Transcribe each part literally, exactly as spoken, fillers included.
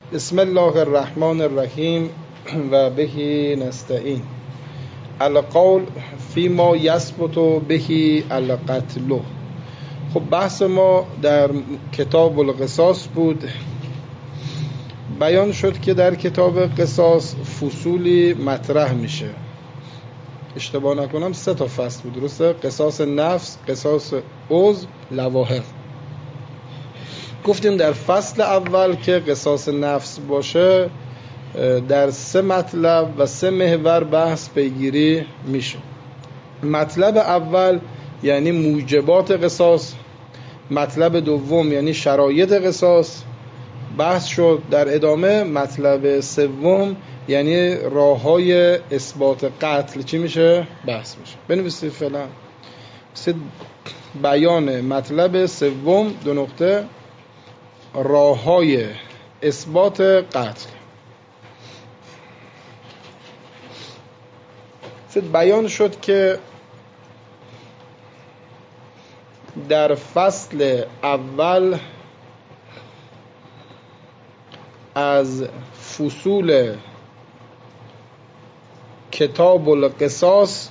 بسم الله الرحمن الرحیم و بهی نستعین. القول فی ما یثبت بهی القتل. خب بحث ما در کتاب القصاص بود. بیان شد که در کتاب قصاص فصولی مطرح میشه، اشتباه نکنم سه تا فصل بود، درسته؟ قصاص نفس، قصاص عضو، لواحق. گفتیم در فصل اول که قصاص نفس باشه در سه مطلب و سه محور بحث پیگیری میشه. مطلب اول یعنی موجبات قصاص، مطلب دوم یعنی شرایط قصاص بحث شد. در ادامه مطلب سوم یعنی راه‌های اثبات قتل چی میشه؟ بحث میشه. بنویسید فعلا بیان مطلب سوم دو نقطه راه‌های اثبات قتل. بیان شد که در فصل اول از فصول کتاب القصاص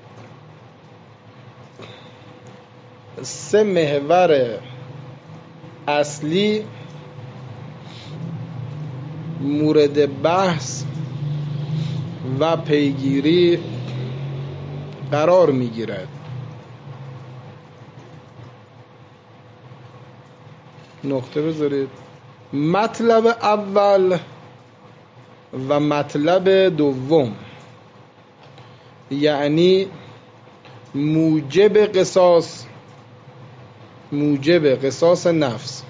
سه محور اصلی مورد بحث و پیگیری قرار میگیرد. نقطه بذارید. مطلب اول و مطلب دوم یعنی موجب قصاص، موجب قصاص نفس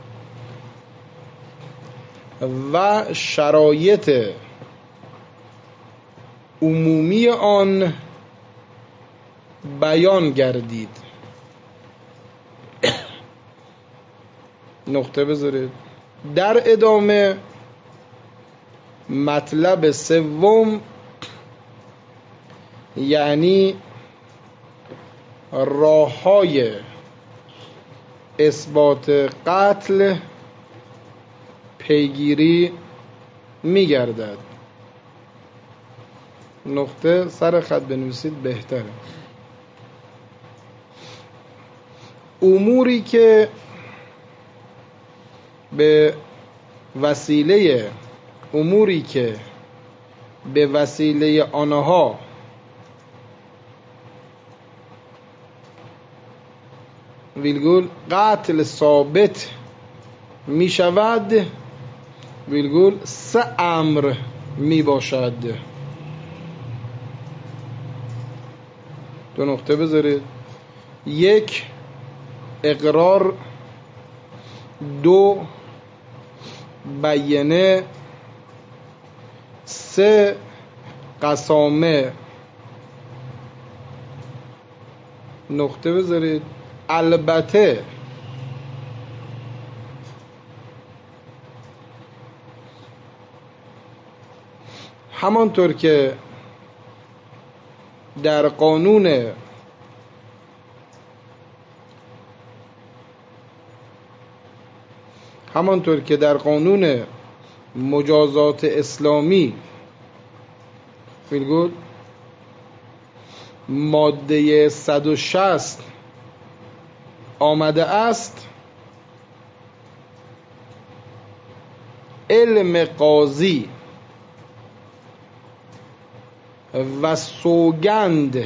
و شرایط عمومی آن بیان گردید. نقطه بذارید. در ادامه مطلب سوم یعنی راه‌های اثبات قتل پیگیری می‌گردد. نقطه سر خط بنویسید بهتره. اموری که به وسیله اموری که به وسیله آنها ویلگول قتل ثابت می شود ویلگول سه امر می باشد. دو نقطه بذارید. یک، اقرار. دو، بیانه. سه، قسامه. نقطه بذارید. البته همانطور که در قانون همانطور که در قانون مجازات اسلامی فیلگول ماده صد و شصت آمده است، علم قاضی و سوگند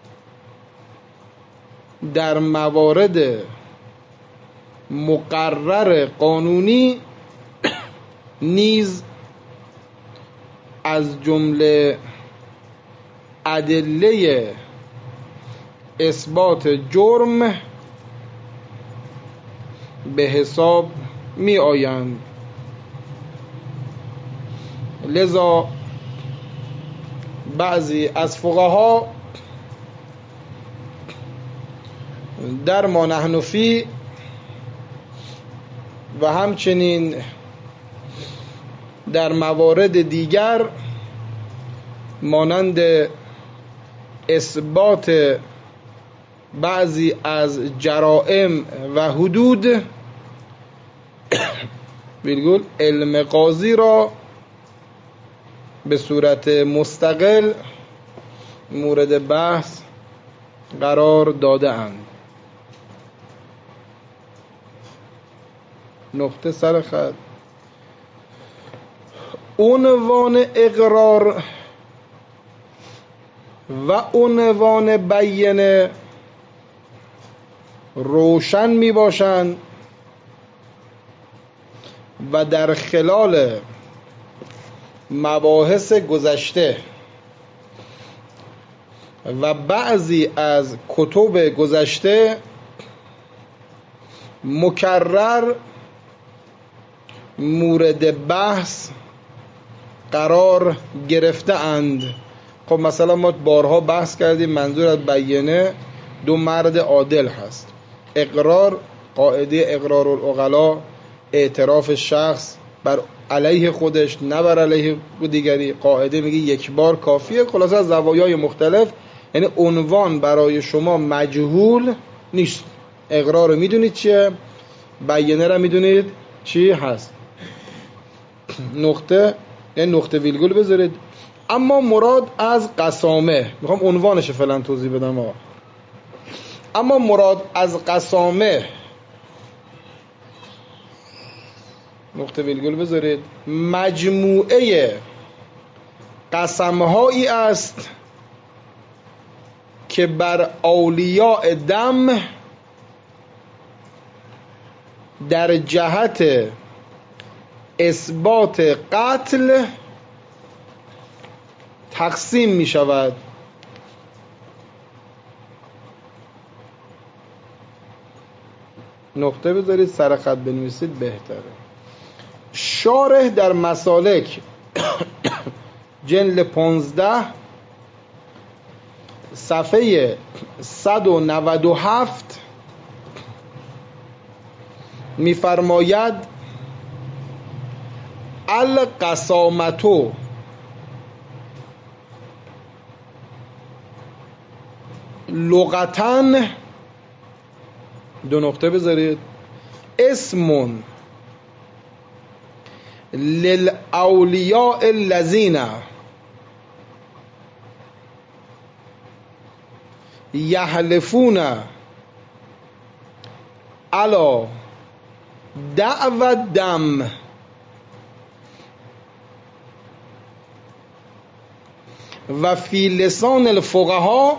در موارد مقرر قانونی نیز از جمله ادله اثبات جرم به حساب می آیند. لذا بعضی از فقها در ما نحن فی و همچنین در موارد دیگر مانند اثبات بعضی از جرائم و حدود ویرگول علم قاضی را به صورت مستقل مورد بحث قرار داده اند. نقطه سر خط. عنوان اقرار و عنوان بیانه روشن می باشند و در خلال مباحث گذشته و بعضی از کتب گذشته مکرر مورد بحث قرار گرفته اند. خب مثلا ما بارها بحث کردیم منظور از بیانه دو مرد عادل هست. اقرار، قاعده اقرار العقلا، اعتراف شخص بر علیه خودش نه بر علیه دیگری. قاعده میگه یک بار کافیه. خلاصه از زوایای مختلف، یعنی عنوان برای شما مجهول نیست. اقرار رو میدونید چیه، بیانه رو میدونید چی هست. نقطه، یعنی نقطه ویرگول بذارید. اما مراد از قسامه، میخوام عنوانش فعلا توضیح بدم آقا. اما مراد از قسامه، نقطه ویرگول بذارید، مجموعه قسمهایی است که بر اولیاء دم در جهت اثبات قتل تقسیم می شود. نقطه بذارید سر خط بنویسید بهتره. شارح در مسالک جلد پانزده صفحه صد و نود و هفت می‌فرماید القسامتو لغتن، دو نقطه بذارید، اسم للاولیاء الذین یحلفون علی دعوى الدم و فی لسان الفقهاء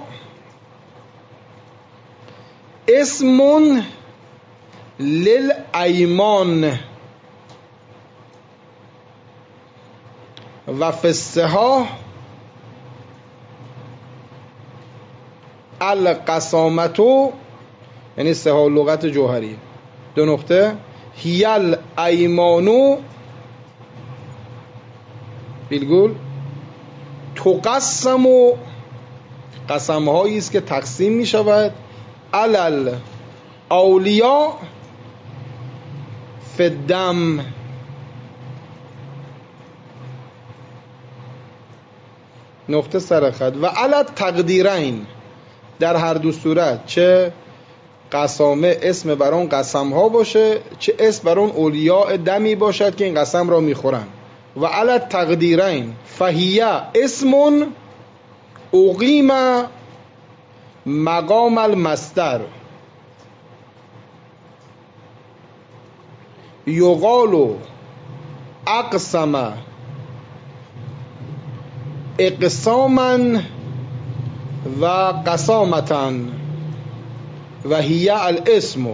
اسم للایمان و فی الصحاح القسامتو، یعنی صحاح لغت جوهری، دو نقطه، هیل ایمانو بیلگول تقسم، و قسم هایی است که تقسیم می شود، علل اولیاء فی الدم، نقطه سرخط، و علل تقدیرین، در هر دو صورت، چه قسامه اسم بر اون قسم ها باشه، چه اسم بر اون اولیاء دمی باشد که این قسم را میخورن. و علی تقدیرین فهیه اسم اقیم مقام المصدر یقال اقسم اقساما و قسامتا و هی الاسم،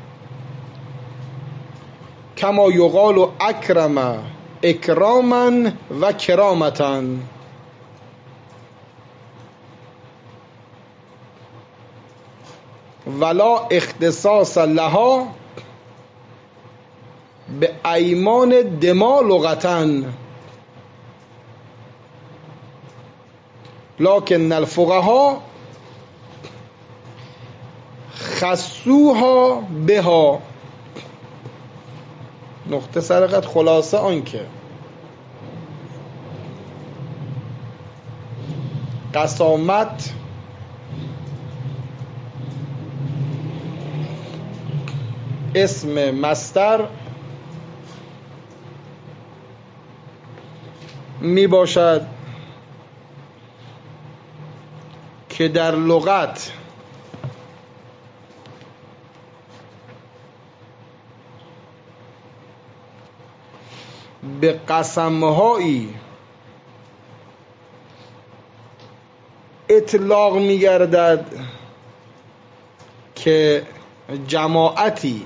کما یقال اکرم اکراما و کرامتا. ولا اختصاص لها به ایمان دما لغتا، لکن الفقهاء خصوها بها. نقطه سرقت، خلاصه آنکه قسامت اسم مصدر می باشد که در لغت به قسمهایی اطلاق می گردد که جماعتی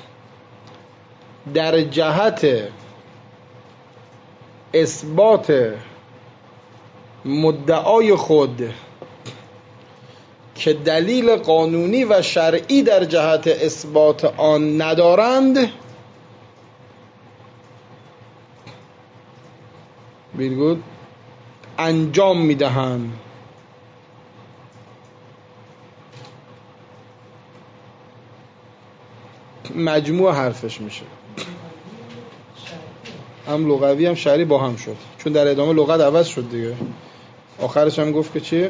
در جهت اثبات مدعای خود که دلیل قانونی و شرعی در جهت اثبات آن ندارند ویرگول انجام میدهند. مجموع حرفش میشه، هم لغوی هم شرعی با هم شد، چون در ادامه لغت عوض شد دیگه. آخرش هم گفت که چی؟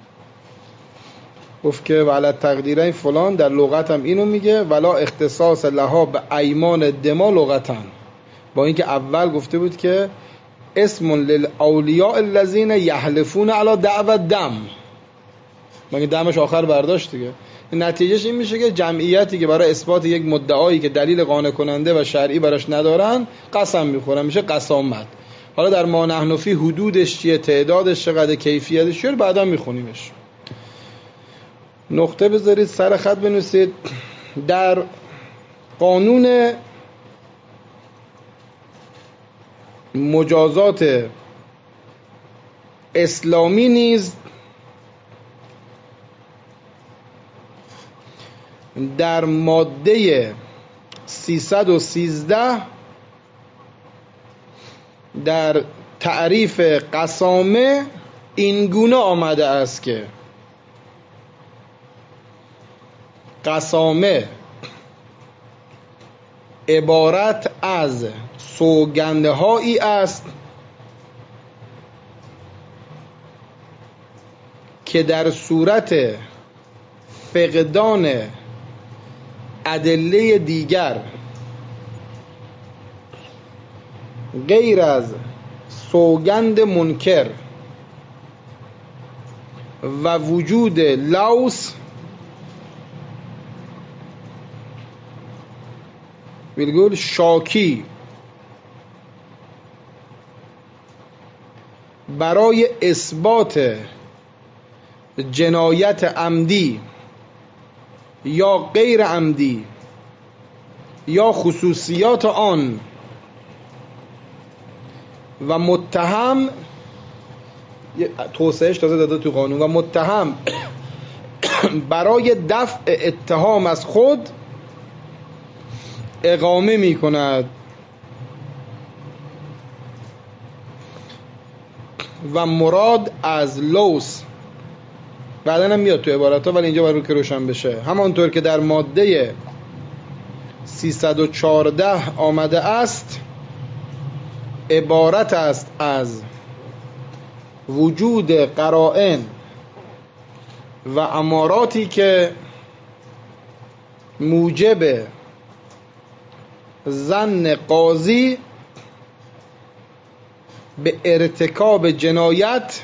گفت که ولی تقدیرین فلان، در لغت هم اینو میگه، ولا اختصاص لها به ایمان دما لغتن، با اینکه اول گفته بود که اسم للاولیاء الذین یحلفون علی دعوى دم، مگه دمش آخر برداشت دیگه. نتیجهش این میشه که جمعیتی که برای اثبات یک مدعایی که دلیل قانع کننده و شرعی براش ندارن قسم میخورن، میشه قسامت. حالا در ما نحن فی حدودش چیه، تعدادش چقدر، کیفیتش چیه، بعدا میخونیمش. نقطه بذارید، سر خط بنویسید. در قانون مجازات اسلامی نیز در ماده سیصد و سیزده در تعریف قسامه این گونه آمده است که قسامه عبارت از سوگندهایی است که در صورت فقدان ادله دیگر غیر از سوگند منکر و وجود لوث ویرگول شاکی برای اثبات جنایت عمدی یا غیر عمدی یا خصوصیات آن و متهم، توسعهش تازه داده تو قانون، و متهم برای دفع اتهام از خود اقامه می کند و مراد از لوث بعدن هم میاد تو عبارت ها، ولی اینجا برای که روشن بشه، همانطور که در ماده سیصد و چهارده آمده است، عبارت است از وجود قرائن و اماراتی که موجب ظن قاضی به ارتکاب جنایت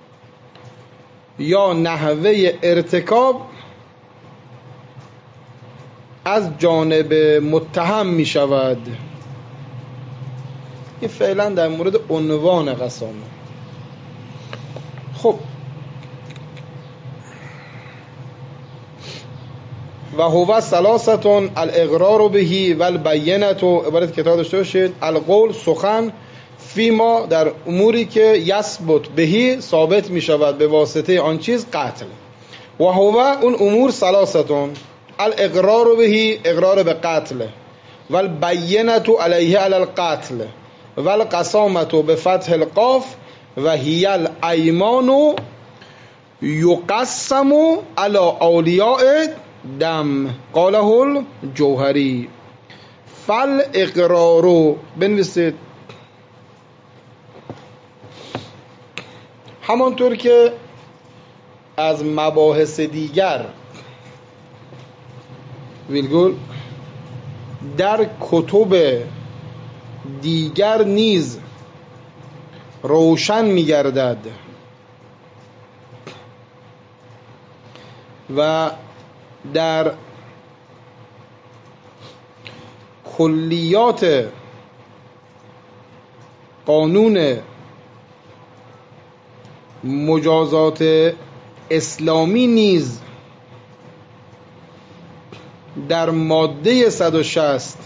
یا نحوه ارتکاب از جانب متهم می شود. این فعلا در مورد عنوان قسامه. خب و هو ثلاثتون الاقرار بهی و البینت، و عبارت کتاب داشته باشید، القول سخن، فیما در اموری که یثبت بهی ثابت می شود به واسطه آن چیز قتل. و هو اون امور ثلاثتون، الاقرار بهی اقرار به قتل، و البینت علیه علی القتل، و القسامت به فتح القاف، و هی الایمان یقسم علی اولیاء دم قاله الجوهری. فل اقرارو بنویسید. همانطور که از مباحث دیگر ویلگول در کتب دیگر نیز روشن می‌گردد و در کلیات قانون مجازات اسلامی نیز در ماده صد و شصت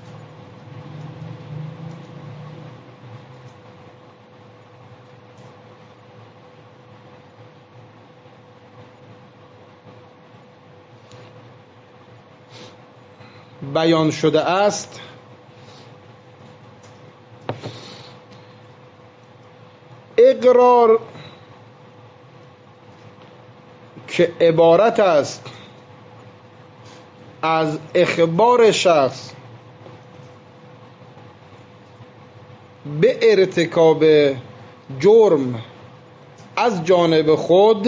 بیان شده است اقرار که عبارت است از اخبار شخص به ارتکاب جرم از جانب خود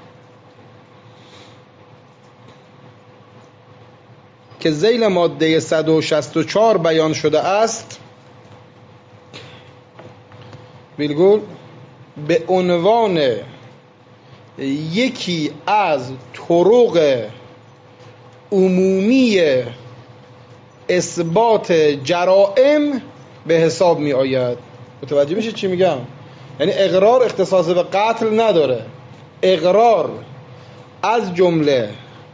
که ذیل ماده صد و شصت و چهار بیان شده است، بالگل به عنوان یکی از طرق عمومی اثبات جرائم به حساب می آید. متوجه میشه چی میگم؟ یعنی اقرار اختصاص به قتل نداره. اقرار از جمله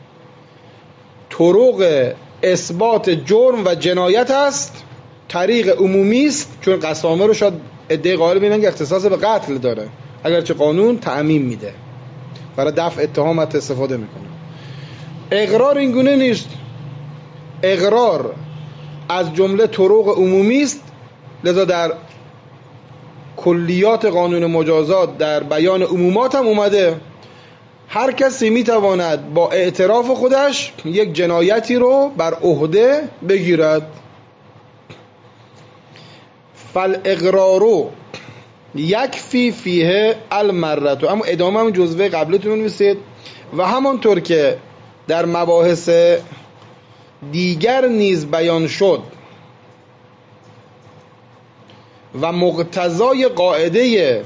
طرق اثبات جرم و جنایت است، طریق عمومی است، چون قسامه رو شاید ادعای قائل بینن که اختصاص به قتل داره، اگرچه قانون تعمیم میده، برای دفع اتهامات استفاده میکنه. اقرار این گونه نیست. اقرار از جمله طرق عمومی است، لذا در کلیات قانون مجازات در بیان عمومات هم اومده هر کسی میتواند با اعتراف خودش یک جنایتی رو بر عهده بگیرد. فالاقرار یکفی فیه المرة. اما ادامه هم جزوه قبلتون میسید و همانطور که در مباحث دیگر نیز بیان شد و مقتضای قاعده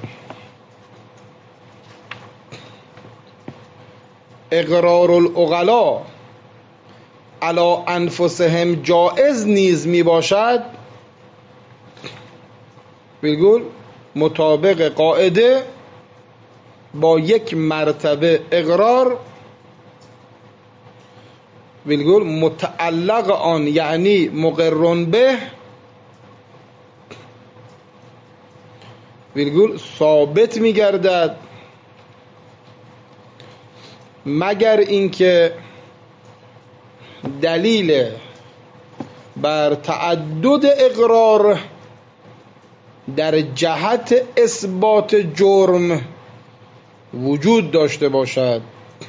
اقرار العقلا علی انفسهم جائز نیز می باشد، بگول مطابق قاعده با یک مرتبه اقرار بگول متعلق آن یعنی مقرن به بگول ثابت می گردد، مگر اینکه دلیل بر تعدد اقرار در جهت اثبات جرم وجود داشته باشد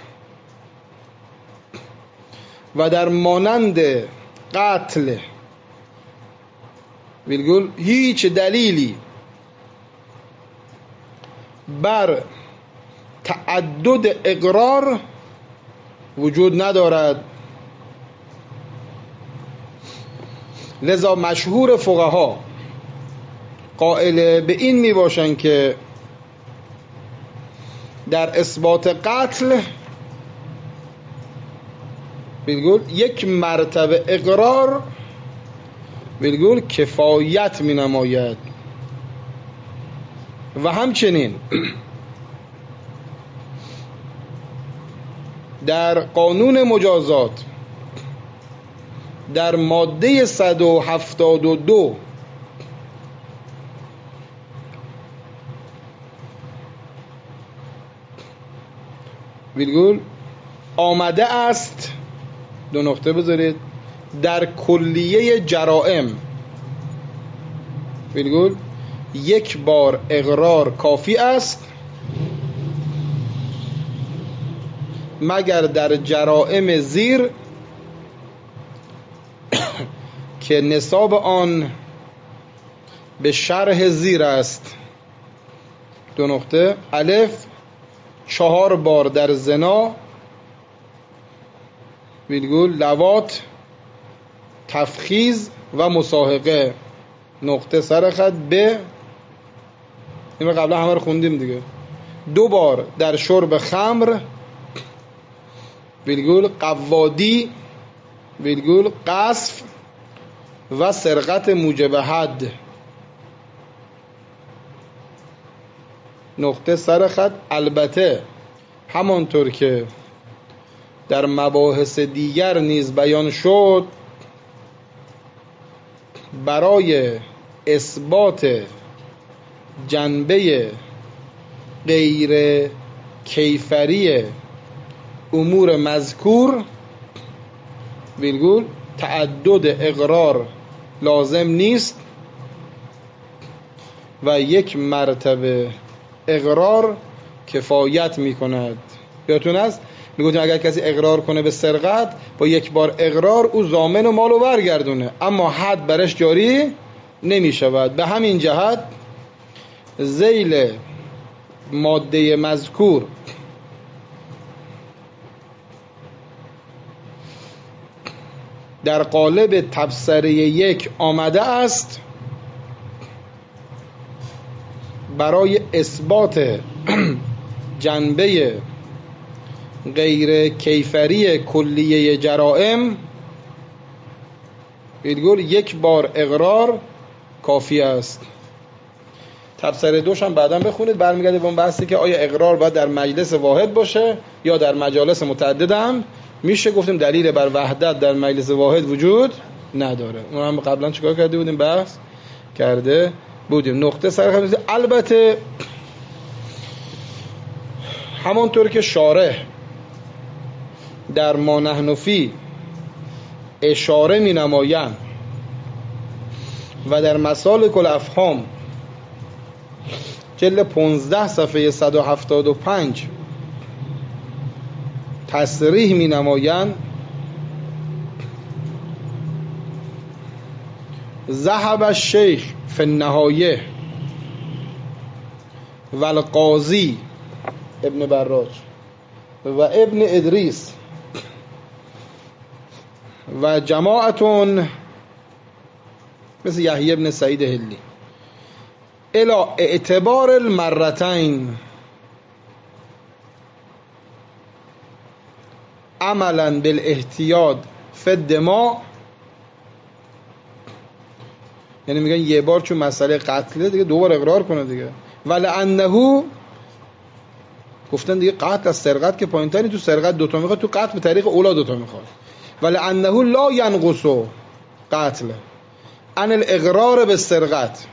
و در مانند قتل بگول هیچ دلیلی بر تعدد اقرار وجود ندارد. لذا مشهور فقها قائل به این می باشند که در اثبات قتل بگول یک مرتبه اقرار بگول کفایت می نماید و همچنین در قانون مجازات در ماده صد و هفتاد و دو ویلگول آمده است، دو نقطه بذارید، در کلیه جرائم ویلگول یک بار اقرار کافی است مگر در جرائم زیر که نصاب آن به شرح زیر است. دو نقطه الف چهار بار در زنا ویلگول لواط تفخیز و مساحقه، نقطه سرخط به این قبلا همه رو خوندیم دیگه. دو بار در شرب خمر ویلگول قوادی ویلگول قذف و سرقت موجب حد. نقطه سر خط. البته همانطور که در مباحث دیگر نیز بیان شد، برای اثبات جنبه غیر کیفری امور مذکور ویلگول تعدد اقرار لازم نیست و یک مرتبه اقرار کفایت می کند. یادتون است میگفتیم اگر کسی اقرار کنه به سرقت، با یک بار اقرار او ضامن و مالو برگردونه، اما حد برش جاری نمی شود. به همین جهت ذیل ماده مذکور در قالب تبصره یک آمده است برای اثبات جنبه غیر کیفری کلیه جرائم. بگول یک بار اقرار کافی است. تبصره دوش هم بعداً بخونید، برمیگرده به اون بحثی که آیا اقرار باید در مجلس واحد باشه یا در مجالس متعدد هم میشه. گفتیم دلیل بر وحدت در مجلس واحد وجود نداره. اون هم قبلا چیکار کرده بودیم؟ بحث کرده بودیم. نقطه سر خط. البته همانطور که شارح در ما نحن فیه اشاره می نمایند و در مسالک الافهام جلد پانزده صفحه صد و هفتاد و پنج تصریح می نمایند، ذهب الشیخ فی النهایه و القاضی ابن براج و ابن ادریس و جماعتون مثل یحیی ابن سعید هلی الی اعتبار المرتين عملا بالاحتیاط فی الدماء. یعنی میگن یه بار چون مسئله قتله دیگه دوبار اقرار کنه دیگه. ولعنه گفتن دیگه قتل از سرقت که پایین‌تری، تو سرقت دوتا میخواد، تو قتل به طریق اولا دوتا میخواد. ولعنه لا ینقص قتل عن الاقرار بالسرقت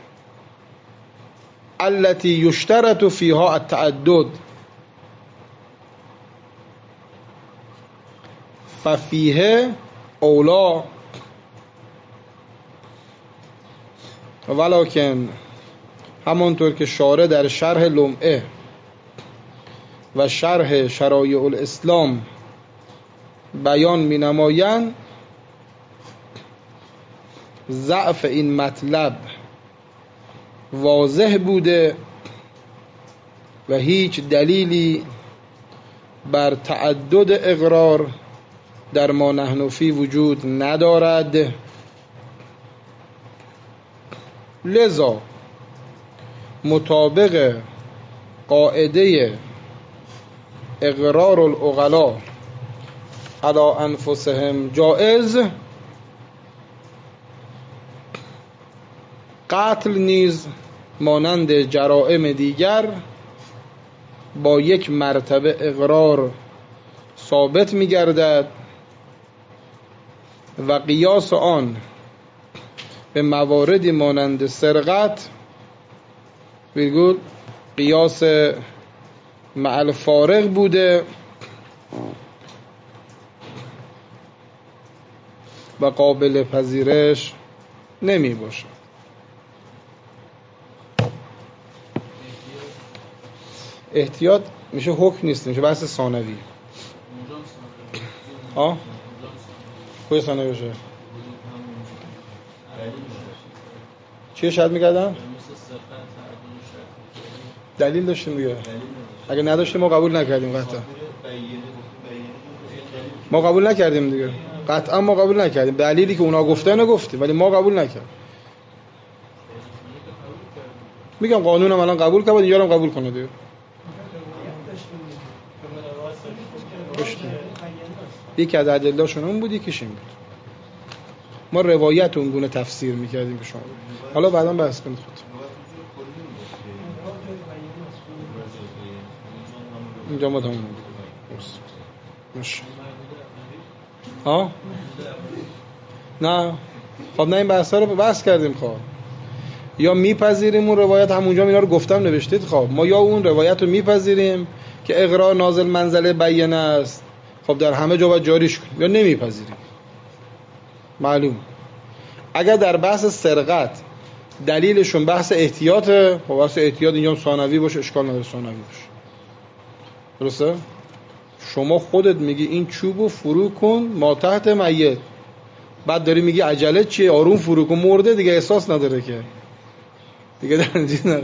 التي يشترط فيها التعدد ففیه اولا ولکن همانطور که شارح در شرح لمعه و شرح شرایع الاسلام بیان می نمایند، ضعف این مطلب واضح بوده و هیچ دلیلی بر تعدد اقرار در ما نحن فیه وجود ندارد. لذا مطابق قاعده اقرار العقلاء علی انفسهم جائز، قتل نیز مانند جرائم دیگر با یک مرتبه اقرار ثابت می گردد و قیاس آن به مواردی مانند سرقت ویرگول قیاس مع الفارق بوده و قابل پذیرش نمی باشد. احتیاط میشه حکم نیست، میشه بحث ثانوی. ها کجا ثانوی بشه؟ چیه شاید میکردم؟ دلیل داشتیم دیگه. اگه نداشتیم ما قبول نکردیم قطعا. ما قبول نکردیم دیگه. قطعا ما قبول نکردیم. دلیلی که اونا گفتن رو گفتیم ولی ما قبول نکردیم. میگم قانونم الان قبول کنه، اینجا هم قبول کنه دیگه. یکی از ادله‌شون اون بود، یکیش این بود. ما روایت اون گونه تفسیر میکردیم که شما حالا بعداً بحث کنید خود. اینجا ما تمام مش ها نه خب نه این بحثا رو بحث کردیم. خب یا میپذیریم اون روایت، همونجا اینا رو گفتم نوشتید. خب ما یا اون روایت رو میپذیریم که اقرار نازل منزله بیانه است، خب در همه جا باید جاریش کنیم، یا نمیپذیریم. معلوم اگر در بحث سرقت دلیلشون بحث احتیاطه، خب بحث احتیاط اینجا ثانوی باشه، اشکال نداره ثانوی باشه. درسته؟ شما خودت میگی این چوبو فرو کن ما تحت میت، بعد داری میگی عجله چیه، آروم فرو کن، مرده دیگه، احساس نداره که دیگه درنجی نداره.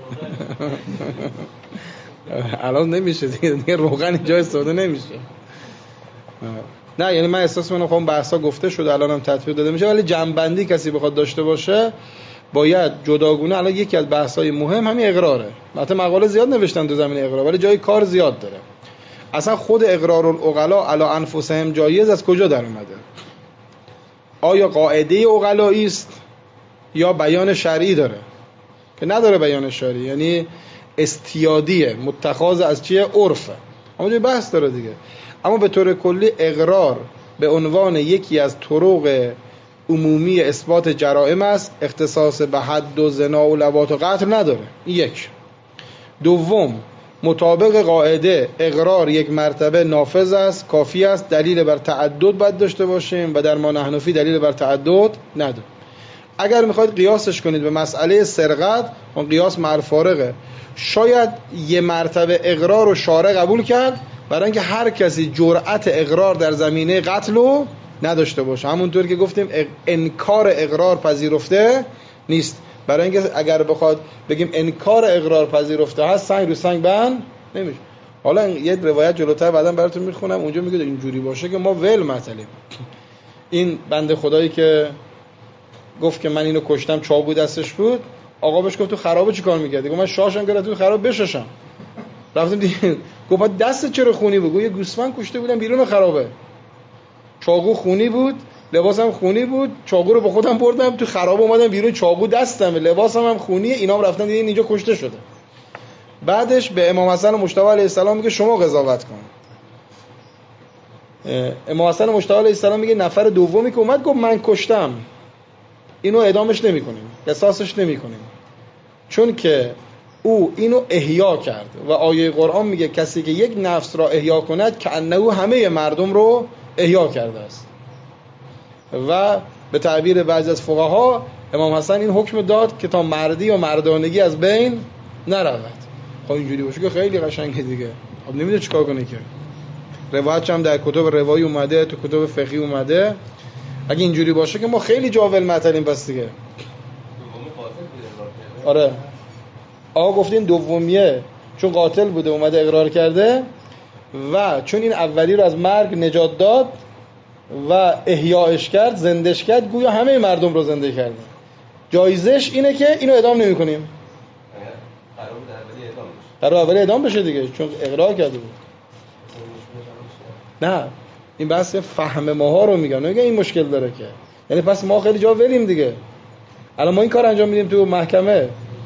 الان نمیشه دیگه، دیگه روغن اینجا استفاده نمیشه. نه یعنی من احساس میکنم خب بحثا گفته شده، الان هم تطبیق داده میشه، ولی جنبندی کسی بخواد داشته باشه باید جداگونه. الان یکی از بحث‌های مهم همین اقراره. البته مقاله زیاد نوشتن تو زمینه اقرار، ولی جای کار زیاد داره. اصلا خود اقرار العقلا علی انفسهم جایز از کجا در اومده؟ آیا قاعده عقلایی است یا بیان شرعی داره؟ که نداره بیان شرعی، یعنی استیادیه، متخاذ از چیه؟ عرفه. اما جای بحث داره دیگه. اما به طور کلی اقرار به عنوان یکی از طرق عمومی اثبات جرائم است، اختصاص به حد و زنا و لواط و قتل نداره. یک. دوم، مطابق قاعده اقرار یک مرتبه نافذ است، کافی است، دلیل بر تعدد باید داشته باشیم و در ما نحنفی دلیل بر تعدد نداره. اگر میخواید قیاسش کنید به مسئله سرقت، اون قیاس مع الفارقه. شاید یه مرتبه اقرار رو شارع قبول کرد برای اینکه هر کسی جرأت اقرار در زمینه قتل رو نداشته باشه، همونطور که گفتیم انکار اقرار پذیرفته نیست. برای اینکه اگر بخواد بگیم انکار اقرار پذیرفته هست، سنگ رو سنگ بند نمیشه. حالا یه روایت جلوتر بعداً براتون میخونم، اونجا میگه اینجوری باشه که ما ول مطلب. این بنده خدایی که گفت که من اینو کشتم، چاقو دستش بود، آقا بهش گفت تو خرابه چیکار می‌کردی؟ گفت من شاشم گرفتم تو خراب بشاشم. رفتم دیدم، گفت دست چرا خونی بود؟ گفت یه گوسفند کشته بودم بیرون خرابه. چاقو خونی بود، لباسم خونی بود، چاقو رو با خودم بردم تو خراب اومدم بیرون، چاقو دستمه، لباسم هم خونیه، اینام رفتن دیدن اینجا کشته شده. بعدش به امام حسن مجتبی علیه السلام میگه شما قضاوت کن. امام حسن مجتبی علیه السلام میگه نفر دومی که اومد گفت من کشتم، اینو اعدامش نمی‌کنیم، قصاصش نمی‌کنیم، چون که او اینو احیا کرد و آیه قرآن میگه کسی که یک نفس را احیا کند که انه همه مردم رو احیا کرده است. و به تعبیر بعضی از فقها امام حسن این حکم داد که تا مردی و مردانگی از بین نرود. خب اینجوری باشه که خیلی قشنگه دیگه. خب نمیدونه چیکار کنه که. روایتش هم در کتب روایی اومده، تو کتب فقهی اومده. اگه اینجوری باشه که ما خیلی جاول معطلیم بس دیگه. آره. آقا گفتین دومیه چون قاتل بوده اومده اقرار کرده و چون این اولی رو از مرگ نجات داد و احیاش کرد، زندش کرد، گویا همه مردم رو زنده کرده. جایزش اینه که اینو اعدام نمی کنیم. قرار اولی اعدام بشه دیگه، چون اقرار کرده بود. نه این بحث فهم ماها رو میگم، نمیگم این مشکل داره که، یعنی پس ما خیلی جا ولیم دیگه. الان ما این کار انجام میدیم تو محکمه.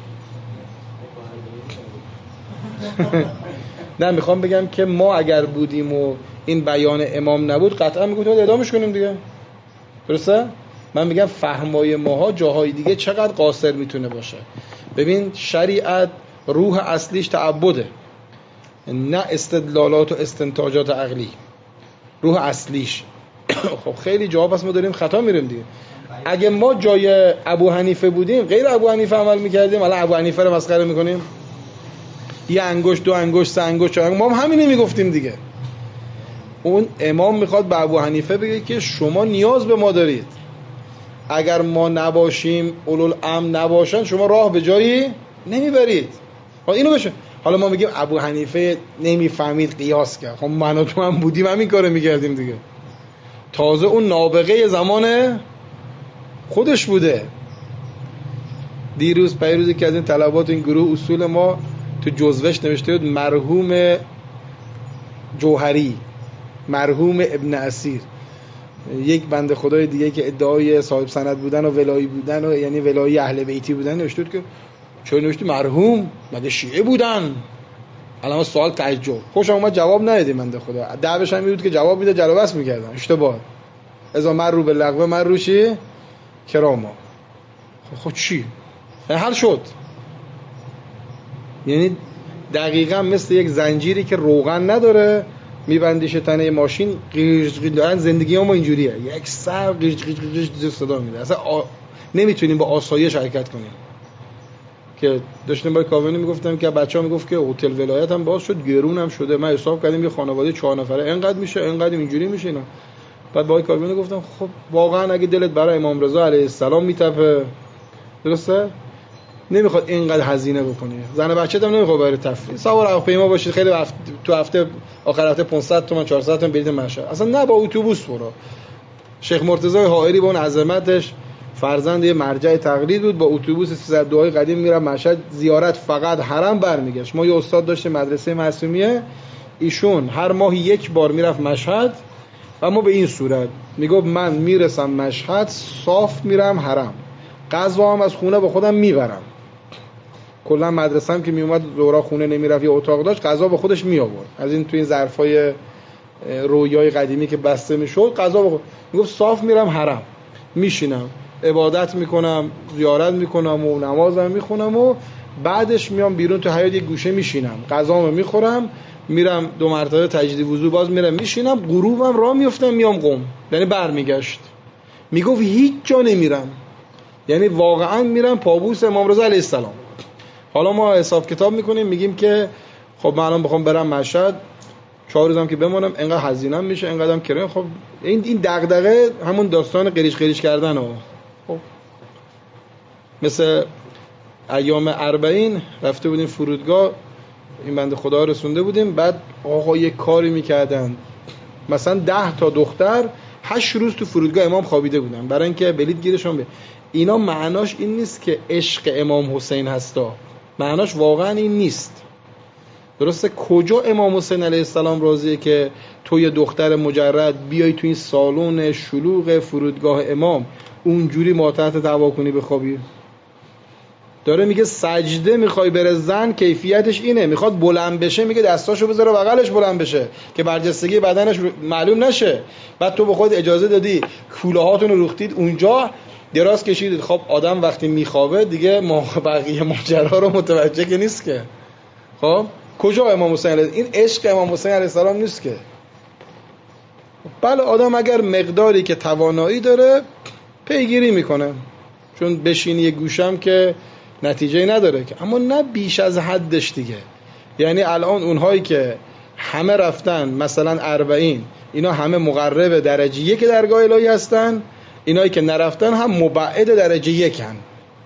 نه میخوام بگم که ما اگر بودیم و این بیان امام نبود قطعا میگفتیم اعدامش کنیم دیگه. درسته؟ من میگم فهمای ماها جاهای دیگه چقدر قاصر میتونه باشه. ببین شریعت روح اصلیش تعبده، نه استدلالات و استنتاجات عقلی. روح اصلیش خب خیلی جاها پس ما داریم خطا میریم دیگه. اگه ما جای ابو حنیفه بودیم غیر ابو حنیفه عمل میکردیم، الان ابو حنیفه رو مسخره میکنیم، یه انگشت دو انگشت سه انگشت چهار انگشت، ما هم همین نمیگفتیم دیگه. اون امام میخواد به ابو حنیفه بگه که شما نیاز به ما دارید، اگر ما نباشیم اولوالامر نباشن شما راه به جایی نمیبرید. حالا اینو بشه. حالا ما میگیم ابو حنیفه نمیفهمید قیاس کرد، خب من و تو هم بودیم همین کارو میکردیم دیگه. تازه اون نابغه زمان خودش بوده. دیروز پیروزی که از این طلبات این گروه اصول ما تو جزوش نوشته بود مرحوم جوهری، مرحوم ابن اسیر، یک بنده خدای دیگه که ادعای صاحب سند بودن و ولایی بودن و یعنی ولایی اهل بیتی بودن نوشته بود که چون نوشته مرحوم مگه شیعه بودن؟ الان سوال تعجب. خوشم اومد جواب ندادیم بنده خدا. دعوش هم بود که جواب میده جلو بس میکردن. اشتباه. اذا من رو به لغو من رو چی؟ کراما. خب چی؟ حل شد. یعنی دقیقاً مثل یک زنجیری که روغن نداره میبندیش تنه ماشین، قیش قیش دارن. زندگی ما اینجوریه، یک سر قیش قیش قیش صدا میده. اصلا آ... نمیتونیم با آسایش حرکت کنیم. که داشتم با کاوانی میگفتم که بچه‌ها میگفت که هتل ولایت هم باز شد، گرون هم شده. من حساب کردیم یه خانواده چهار نفره اینقدر میشه، اینقدر اینجوری میشه اینا. بعد با کاوانی گفتم خب واقعا اگه دلت برای امام رضا علیه السلام میتپه، درسته؟ نمیخواد اینقدر هزینه بکنی. زن بچه‌ت هم نمیخواد برای تفریح. سوار هواپیما باشید خیلی وقت تو هفته آخر هفته پانصد تومن چهارصد تومن بلیط مشهد. اصلا نه با اتوبوس برو. شیخ مرتضی حائری با اون عظمتش فرزند یه مرجع تقلید بود، با اتوبوس سیصد و دو قدیم میره مشهد زیارت، فقط حرم برمیگشت. ما یه استاد داشتیم مدرسه معصومیه، ایشون هر ماه یک بار میرفت مشهد و ما به این صورت میگفت من میرسم مشهد صاف میرم حرم، غذا هم از خونه با خودم میبرم. کلا مدرسه هم که میومد زورا خونه نمیرفت، یه اتاق داشت غذا با خودش میآورد. از این تو این ظرفای رویای قدیمی که بسته میشد غذا با خود میگفت صاف میرم حرم، میشینم عبادت میکنم، زیارت میکنم و نمازم میخونم و بعدش میام بیرون تو حیاط یه گوشه میشینم، غذامو میخورم، میرم دو مرتبه تجدید وضو باز میرم میشینم، غروبم راه میافتم میام قم. یعنی برمیگشت میگفت هیچ جا نمیرم، یعنی واقعا میرم پابوس امام رضا علیه السلام. حالا ما حساب کتاب میکنیم میگیم که خب من الان بخوام برم مشهد چهار روزم که بمونم اینقدر هزینه‌ام میشه، اینقدرم کرایه. خب این این دغدغه همون داستان قریش قریش کردن ها. خب مثل ایام اربعین رفته بودیم فرودگاه، این بنده خدا رسونده بودیم، بعد آقا یک کاری میکردن مثلا ده تا دختر هشت روز تو فرودگاه امام خوابیده بودن برای اینکه بلیط گیرشون بیاد. اینا معناش این نیست که عشق امام حسین هستا، معناش واقعا این نیست. درسته؟ کجا امام حسین علیه السلام راضیه که تو یه دختر مجرد بیای تو این سالن شلوغ فرودگاه امام اونجوری ما تحت دعوا کنی بخوابی؟ داره میگه سجده میخوای بره زن کیفیتش اینه، میخواد بلند بشه میگه دستاشو بذاره بغلش بلند بشه که برجستگی بدنش معلوم نشه. بعد تو به خود اجازه دادی کولاهاتون رو روختید اونجا دراز کشیدید. خب آدم وقتی میخوابه دیگه بقیه ماجرا رو متوجه که نیست که. خب کجا امام حسین علیه این عشق امام حسین علیه السلام نیست که. بله آدم اگر مقداری که توانایی داره پیگیری میکنه، چون بشینی یه گوشم که نتیجه نداره که، اما نه بیش از حدش دیگه. یعنی الان اونهایی که همه رفتن مثلا اربعین، اینا همه مقرب درجه یک درگاه الهی هستن، اینایی که نرفتن هم مبعد درجه یکن.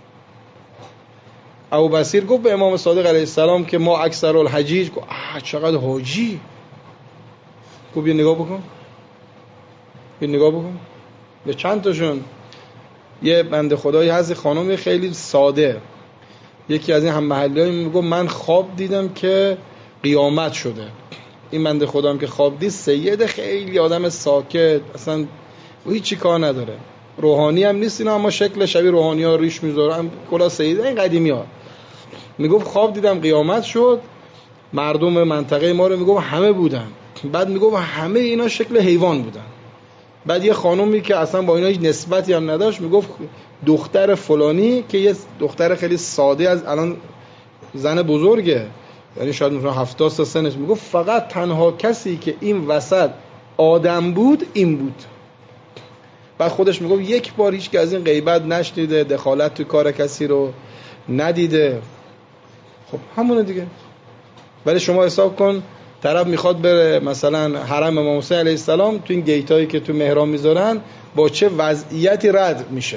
ابو بصیر گفت به امام صادق علیه السلام که ما اکثر الحجیج، گفت آه چقدر حاجی. گفت یه نگاه بکن، یه نگاه بکن به چند تاشون. یه بنده خدایی هست خانم خیلی ساده، یکی از این هم محلی‌ها میگه من خواب دیدم که قیامت شده. این بنده خدا هم که خواب دید سید خیلی آدم ساکت، اصلا هیچی کار نداره، روحانی هم نیست اینا، اما شکل شبیه روحانی ها ریش میذارن کلا سید این قدیمی ها. میگفت خواب دیدم قیامت شد، مردم منطقه ما رو میگفت همه بودن، بعد میگفت همه اینا شکل حیوان بودن. بعد یه خانومی که اصلا با اینا هیچ نسبتی هم نداشت میگفت دختر فلانی که یه دختر خیلی ساده از الان زن بزرگه، یعنی شاید مثلا هفتاد سال سنش، میگفت فقط تنها کسی که این وسط آدم بود این بود. بعد خودش میگفت یک بار هیچ که از این غیبت نشنیده، دخالت تو کار کسی رو ندیده. خب همونه دیگه. ولی شما حساب کن طرف میخواد بره مثلا حرم امام حسین علیه السلام، تو این گیتایی که تو محراب میذارن با چه وضعیتی رد میشه.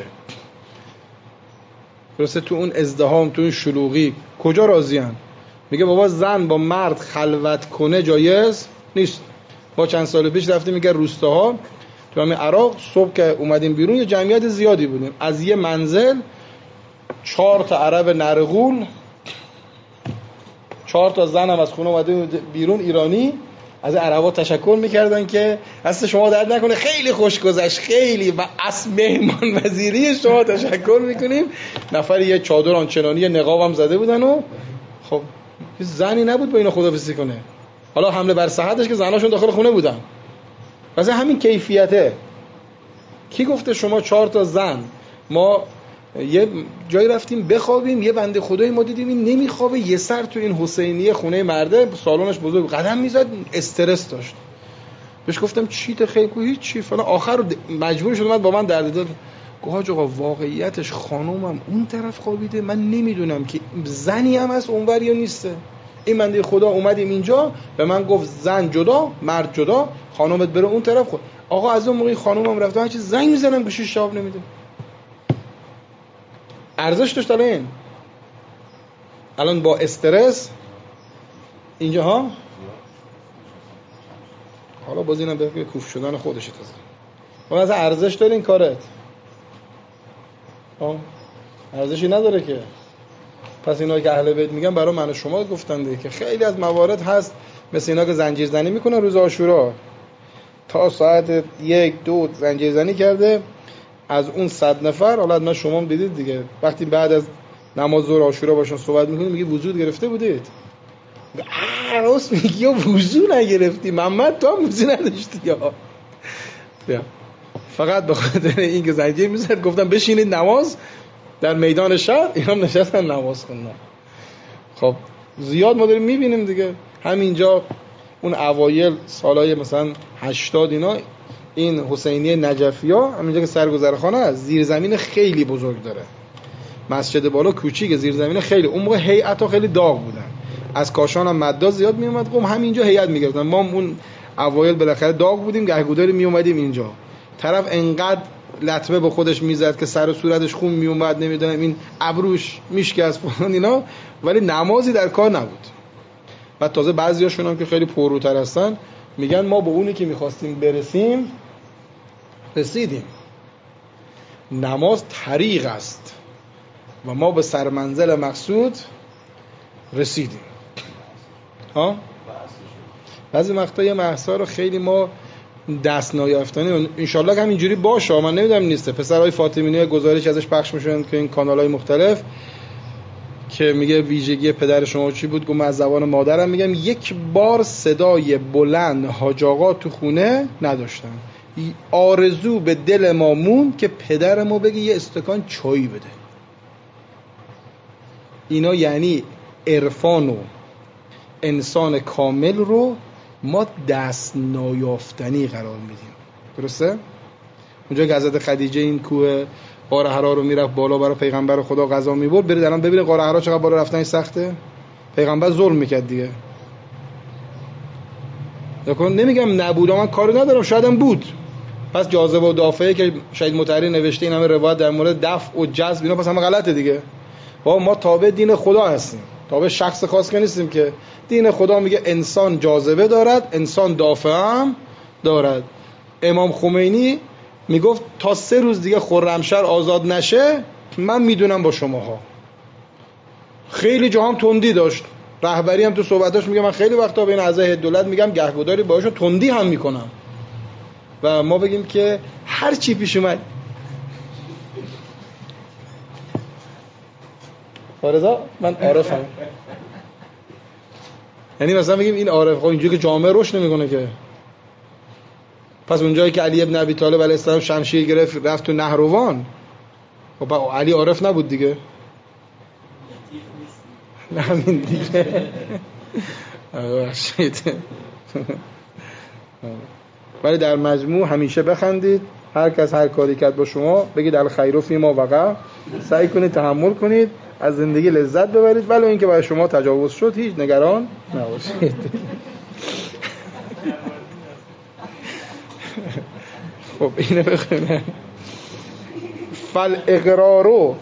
درسته؟ تو اون ازدحام، تو اون شلوغی کجا راضیان؟ میگه بابا زن با مرد خلوت کنه جایز نیست. با چند سال پیش رفتیم میگه روستاها تو همین عراق، صبح که اومدیم بیرون یه جمعیت زیادی بودیم، از یه منزل چهار تا عرب نرغول، چهار تا زن هم از خونه اومده بیرون ایرانی، از عربا تشکر میکردن که دست شما درد نکنه، خیلی خوش گذشت، خیلی و از مهمان وزیری شما تشکر میکنیم. نفر یه چادر آنچنانی یه نقاب هم زده بودن و خب زنی نبود با اینا خداحافظی کنه. حالا حمله بر صحتش که زناشون داخل خونه بودن. مثلا همین کیفیته. کی گفته شما چهار تا زن؟ ما یه جایی رفتیم بخوابیم، یه بنده خدایی ما دیدیم این نمیخوابه، یه سر تو این حسینیه خونه مرده، سالنش بزرگ، قدم میزد، استرس داشت. بهش گفتم چی ته خیلی هیچ چی فلان، آخر مجبور شد اومد با من درد دل. گفت آقا واقعیتش خانومم اون طرف خوابیده، من نمیدونم که زنی هم هست اونور یا نیسته. این بنده خدا اومدیم اینجا به من گفت زن جدا مرد جدا، خانومت بره اون طرف خود. آقا از اون موقع خانومم رفته هر چی زنگ میزنم گوشش جواب نمیده. ارزش داشت الان الان با استرس اینجا ها. حالا باز اینم به کوف شدن خودشه تازه. اون از ارزش داره این کارت. ها ارزشی نداره که. پس اینا که اهل بیت میگن برای من و شما گفتن دیگه که خیلی از موارد هست مثل اینا که زنجیر زنی میکنن روز عاشورا تا ساعت یک دو زنجیر زنی کرده از اون صد نفر. حالا ما شما هم دیدید دیگه وقتی بعد از نماز ظهر عاشورا باشون صحبت میکنید میگه وضو گرفته بودید؟ آ راست میگی وضو نگرفتی محمد، تو هم وضو نداشتی یا فقط به خاطر اینکه زنجیر میزد گفتم بشینید نماز در میدان شهر، اینا نشستن نماز خوندن. خب زیاد ما داریم میبینیم دیگه. همینجا اون اوایل سالای مثلا هشتاد اینا این حسینیه نجفی‌ها همینجا که سرگذرخانه است، زیرزمین خیلی بزرگ داره، مسجد بالا کوچیکه، زیرزمین خیلی. اون موقع هیئت‌ها خیلی داغ بودن، از کاشان هم مددا زیاد می اومد، قم همینجا هیئت میگرفتن. ما اون اوایل بالاخره داغ بودیم، گهگوداری می اومدیم اینجا. طرف انقدر لطمه به خودش میزد که سر و صورتش خون می اومد، نمیدونم این ابروش میشکست فلان اینا، ولی نمازی در کار نبود. بعد تازه بعضیاشون هم که خیلی پرروتر هستن میگن ما به اونی که میخواستیم برسیم رسیدیم. نماز طریق است و ما به سرمنزل مقصود رسیدیم. ها بعضی وقتا یه محصا رو خیلی ما دست نایافتنی، انشالله هم اینجوری باشه، من نمیدونم نیسته. پسرهای فاطمینی گزارش ازش پخش میشن که این کانال‌های مختلف که میگه ویژگی پدر شما چی بود؟ گفت من از زبان مادرم میگم یک بار صدای بلند حاج آقا تو خونه نداشتم. آرزو به دل ما موند که پدر ما بگه یه استکان چای بده. اینا یعنی عرفان و انسان کامل رو ما دست نایافتنی قرار میدیم. درسته؟ اونجا که حضرت خدیجه این کوه غار حرا رو میرفت بالا برای پیغمبر خدا غذا میبرد، برید الان ببینید غار حرا چقدر بالا رفتنش سخته. پیغمبر ظلم میکرد دیگه. نکن نمیگم نبود، من کاری ندارم، شاید هم بود. پس جاذبه و دافعه که شاید مطهری نوشته این همه روایت در مورد دفع و جذب اینا پس همه غلطه دیگه. با ما تابع دین خدا هستیم، تابع شخص خاص که نیستیم که. دین خدا میگه انسان جاذبه دارد، انسان دافع هم دارد. امام خمینی میگفت تا سه روز دیگه خرمشهر آزاد نشه من میدونم با شماها. خیلی جا هم تندی داشت، رهبری هم تو صحبتاش میگه من خیلی وقتا بین اعضای دولت میگم گهگداری باهاشون تندی هم میکنم و ما بگیم که هر چی پیش اومد. فارزا من عارفم، یعنی مثلا بگیم این عارف، خب اینجوری که جامعه روش نمیکنه که. پس اونجایی که علی ابن ابی طالب علیه السلام شمشیر گرفت رفت تو نهروان، خب علی عارف نبود دیگه. همین دیگه. ولی در مجموع همیشه بخندید، هر کس هر کاری کرد با شما بگید الخیر فی ما وقع، سعی کنید تحمل کنید، از زندگی لذت ببرید، ولی اینکه برای شما تجاوز شد هیچ نگران نباشید. خب اینو بخونم. فال اقرارو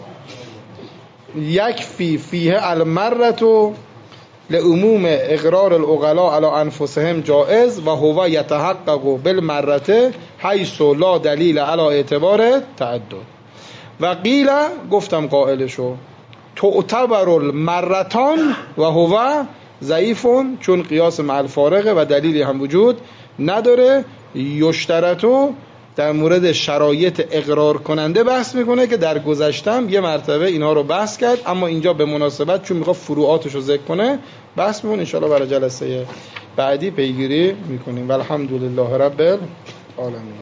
یکفی فیه المرتو لعموم اقرار العقلاء علی انفسهم جائز و هو یتحقق بالمرته حیث لا دلیل علی اعتبار تعدد. و قیل گفتم قائلشو تعتبر المرتان و هو ضعیفون، چون قیاس مع الفارقه و دلیلی هم وجود نداره. یشترطو در مورد شرایط اقرار کننده بحث میکنه که در گذشتم یه مرتبه اینها رو بحث کرد، اما اینجا به مناسبت چون میخواد فروعاتش رو ذکر کنه بحث میکنه. انشاءالله برای جلسه بعدی پیگیری میکنیم. والحمدلله رب العالمین.